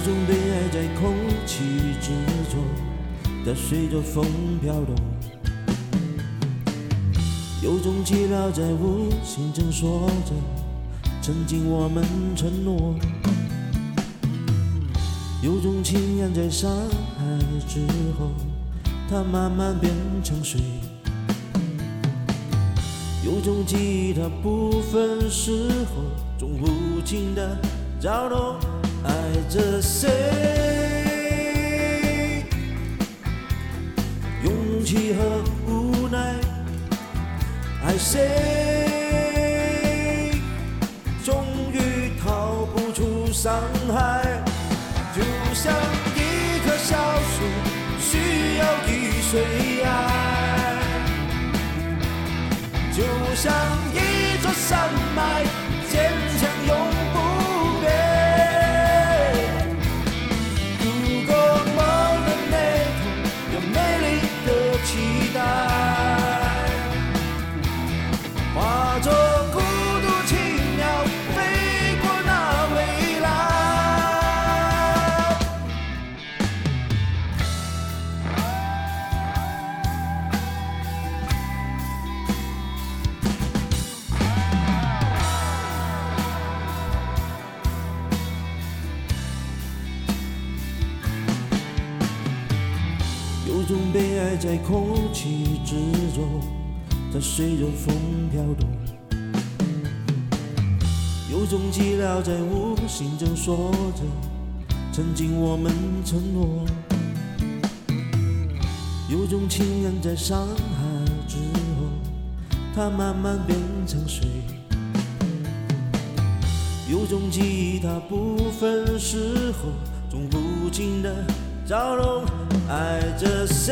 种被爱在空气之中，它随着风飘动，有种寂寥在无形中说着曾经我们承诺，有种情感在伤害之后它慢慢变成水，有种记忆它不分时候总无情地扰动，爱着谁，勇气和无奈，爱谁，终于逃不出伤害，就像一棵小树需要雨水爱，就像一座山脉坚强永不变，如果我的内途有美丽的期待，化作孤独轻鸟飞过那未来。有种被爱在空气之中，它随着风飘动，有种寂寥在无形中说着曾经我们承诺，有种情感在伤害之后它慢慢变成水，有种记忆它不分时候总无情地扰动，爱着谁，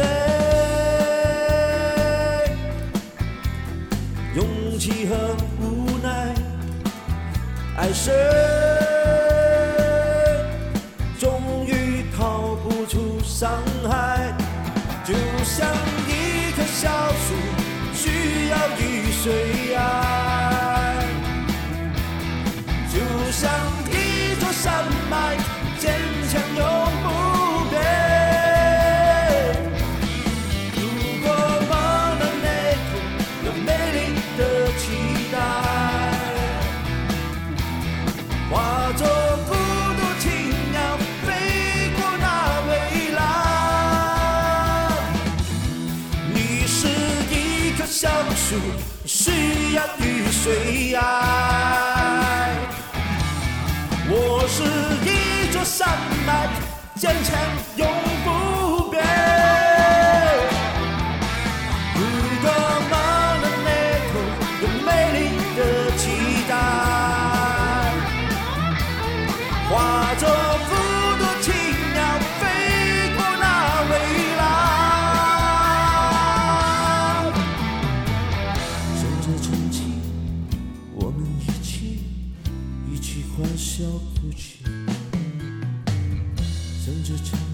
勇气和无奈，爱谁，终于逃不出伤害，就像一棵小树需要雨水爱，就像一座山脉坚强永不变，如果我的内途有美丽的期待，化作孤独轻鸟飞过那未来，你是一棵小树需要雨水爱，我是一座山脉坚强永不变，如果我的内途有美丽的期待，化作孤独轻鸟飞过那未来，顺着晨曦我们一起欢笑哭泣，顺着晨